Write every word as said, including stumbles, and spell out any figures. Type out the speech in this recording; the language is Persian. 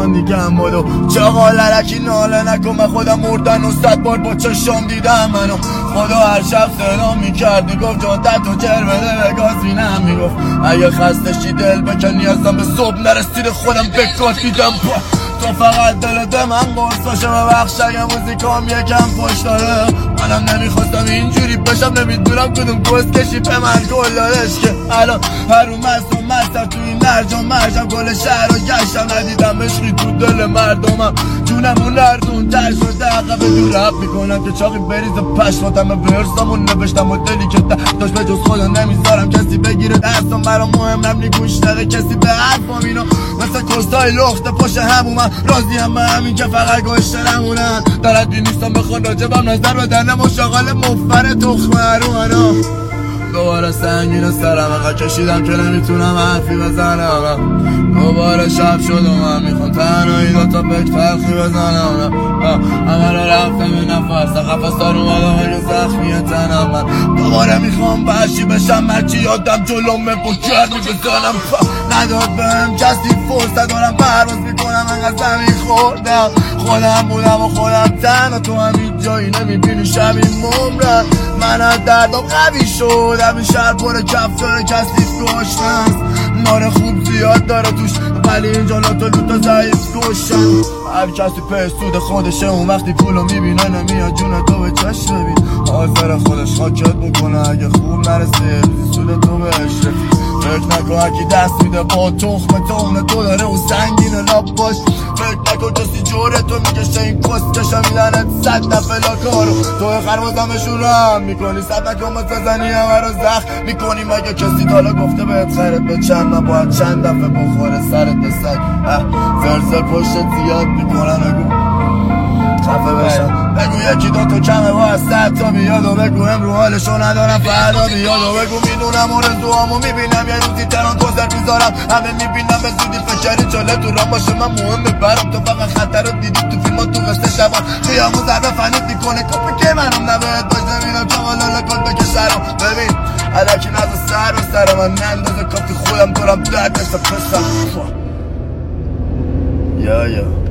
الان دیگه هم بدو چاقا لرکی ناله نکن من خودم مردن و صد بار با چشام دیدم منو خدا هر شب سلام میکرد میگفت جادت و جر بده به گاز بینم میگفت اگه خستشی دل بکن نیازم به صبح نرسید خودم بکار دیدم تو فقط دل ده من قرص باشه و بخش اگه موزیکام یکم پشت داره منم نمیخواستم اینجوری بشم نمیدونم کدوم گوز کشی به من گل دارش که الان هر رو مست و مستر توی این نرجام مرجم گل شهر رو گشتم ندیدم عشقی تو دل مردمم جونم اون نردون تر شده عقب دور رب میکنم که چاقی بریز پشماتم به ورسامون نوشتم و دلی که داشت به جز خدا نمیذارم کسی بگیره دستم برام مهم نم گوش داره کسی به حرفام اینو مثل کستای لخته پشت همومن راضی هم به همین که فقط گشته نمونن دردی نیستم بخوان راجبم نظر بدن مشاغل مفر تخمه رو انا دوباره سنگین سرم اقا کشیدم که نمیتونم حرفی بزنم دوباره شب شد و من میخوام تنهایی دوتا بک تلخی بزنم همه رو رفتم این نفس قفص دار اومدم اگه زخمی تنم من دوباره میخوام برشی بشم مرچی یادم جلومه با گرمی بزنم نداد بهم کسی فرصت دارم پرواز میکنم انقدر زمین خوردم خودم بودم و خودم تنها تو همین جایی نمیبینی شبی ممرن من از دردم قوی شدم این شهر پر کف داره کسی کشتن نار خوب زیاد داره توش ولی اینجا لطا لطا ضعیف کشن هر کسی به سود خودشه اون وقتی پولو میبینه نمیاد جون تو به چشم ببین حاضر خودش خاکت میکنه اگه خوب نرسه سود تو بهش رفید فکر نکن هرکی دست میده با تخم تونه تو داره و سنگین لاب باش فکر نکن کسی جوره تو میکشه این کسکشا میدنت صد دفعه لاکارو تو خروازمشون رو هم میکنی صد نکن مت بزنی همه رو زخم میکنی مگه کسی تالا گفته بهت خیرت به چند من باید چند دفعه بخوره سرت به سگ زرزر پشتت زیاد میکنن اگو خفه بشن بگو یکی دو تا کمه با از صد تا بیاد و بگو امرو حالشو ندارم فردا بیاد و بگو میدونم آرزوهامو میبینم یه روزی تران گذر میذارم همه میبینم به زودی فکری چاله تو رام باشه من مهمه برام تو فقط خطر رو دیدی تو فیلم ها تو قصه شبان خیامو ضربه فنید میکنه کپی که منم نباید باش نمیدم چه والا لکات بکشرم ببین علکی نزا سر و سر من نندازه کافی خودم دارم درد نسا پسم یا یا